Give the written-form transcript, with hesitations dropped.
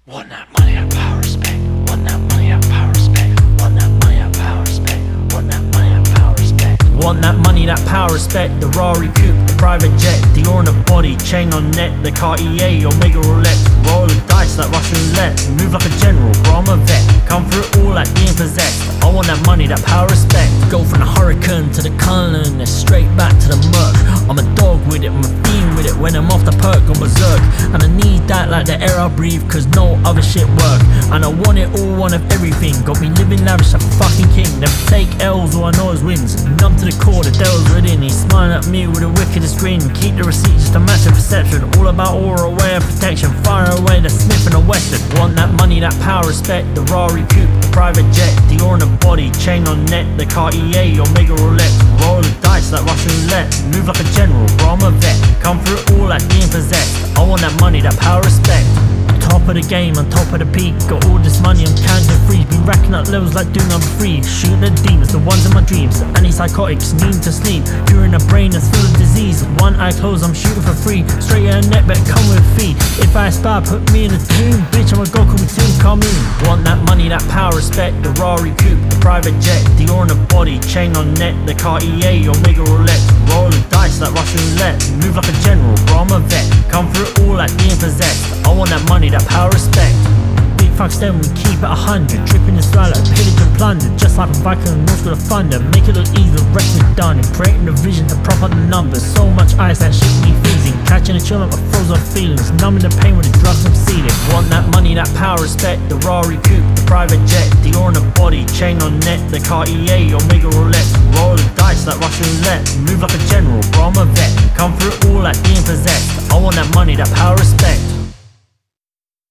Want that money, that power, respect. Want that money, that power, respect. Want that money, that power, respect. Want that money, that power, respect. Want that money, that power, respect. The Rari coupe, the private jet, the on the body, chain on neck, the Cartier, Omega Rolex. Roll the dice like Russian roulette. Move like a general, bro, I'm a vet. Come through it all like being possessed. I want that money, that power, respect. Go from the hurricane to the Cullen, and straight back to the Merc. I'm a dog with it, I'm a fiend with it. When I'm off the perk, I'm berserk. And I need that like the air I breathe, cause no other shit work. And I want it all, one of everything. Got me living lavish like a fucking king. Never take L's, all I know is wins. Numb to the core, the devil's within. He's smiling at me with the wickedest grin. Keep the receipt just to match the perception. All about aura, way of protection. Fire away the Smith and the Western. Want that money, that power, respect. The Rari coupe, the private jet, the on the body, chain on neck, the Cartier, Omega Rolex. Roll the dice like Russian roulette. Move like a general, bro, I'm a vet. Come through it all like being possessed. I want that money, that power, respect. Top of the game, on top of the peak. Got all this money, I'm counting free. Been racking up levels like doing I'm free. Shooting the demons, the ones in my dreams. Antipsychotics, need to sleep. During a brain that's full of disease. One eye closed, I'm shooting for free. Straight in the net, better come with a fee. If I aspire, put me in a team. Bitch, I'm a Goku, we soon come in. Want that money, that power, respect. The Rari coupe, the private jet, the on the body, chain on neck, the Cartier, Omega Rolex. Roll the dice like Russian roulette. Move like a general, bro, I'm a vet. Come through it all like being possessed. I want that money, that power, respect. Big fucks then we keep it 100. Dripping in swallow, pillage and plunder. Just like a Viking, north with a thunder. Make it look easy, the rest is done. And creating the vision to prop up the numbers. So much ice that shit me freezing. Catching a chill like my frozen feelings. Numbing the pain with the drugs I'm sealing. Want that money, that power, respect. The Rari coupe, the private jet, the on the body, chain on neck, the Cartier, Omega Rolex. Roll the dice like Russian roulette. Move like a general, bro, I'm a vet. Come through it all like being possessed. I want that money, that power, respect.